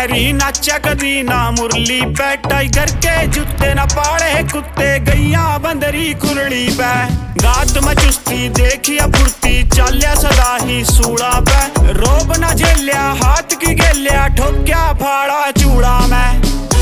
जहरी नाचा कदी ना मुरली पे, टाइगर के जूते ना पाड़े कुत्ते, गैया बंदरी कुरली पे। गात में चुस्ती देखिया फुर्ती, चाल्या सदा ही सूड़ा पे, रोब ना झेलिया हाथ की गेलिया, ठोक्या फाड़ा चूड़ा में।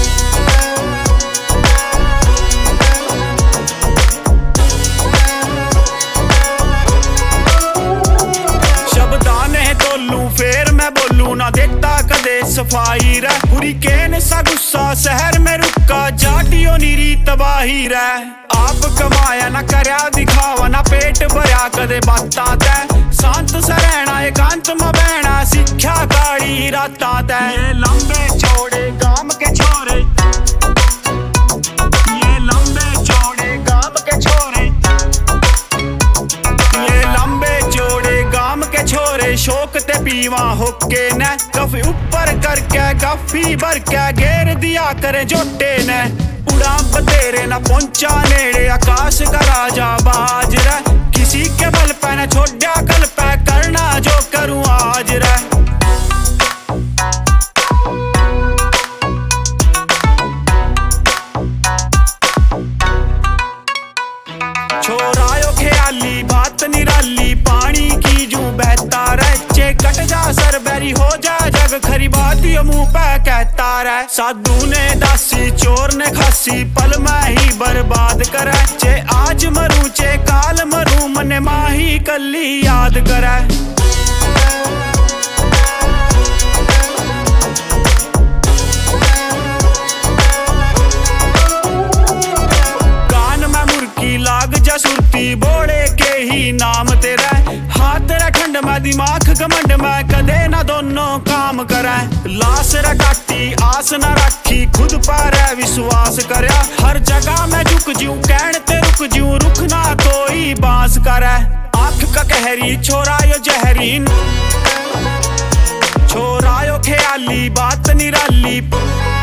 फेर मैं बोलू ना देखता कदे सफाई रे, हुरिकेन सा गुस्सा शहर में रुका, जाटियों नीरी तबाही रे। आप कमाया ना करया दिखावा, ना पेट भरया कदे बाता तै, शांत सा रहना एकांत में बहना, सिक्ख्या काड़ी राता तै। ये लंबे चौड़े गाम के छोरे, ये लंबे चौड़े गाम के छोरे, ये लंबे चौड़े गाम के छोरे, शौक ते पीवा होके ने, कफी ऊपर करके गफी भर के घेर दिया करे जोटे ने। उड़ा बतेरे ना पहुंचा नेड़े, आकाश का राजा बाज रे, किसी के बल पे न छोड़ा कल पे, करना जो करूं आज रे। छोरायो ख्याली बात निराली, पानी की जू बहता रहे, चे कट जा सर बैरी हो जा जग, खरी बात ये मुंह पे कहता रहे। साधु ने दासी चोर ने खासी, पल में ही बर्बाद करे, चे आज मरूं चे काल मरूं, मने माही कली याद करे। लाग जा सुरती बोड़े के ही नाम तेरा, हाथ रे ठंड में दिमाग घमंड में, कदे ना दोनों काम करे। लाश रे काटी आस ना रखी, खुद पर विश्वास करया, हर जगह में झुक ज्यूं कहण ते रुक ज्यूं, रुख ना कोई बांस करे। आंख का कहरी छोरा यो जहरीन, छोरा यो ख्याली बात निराली।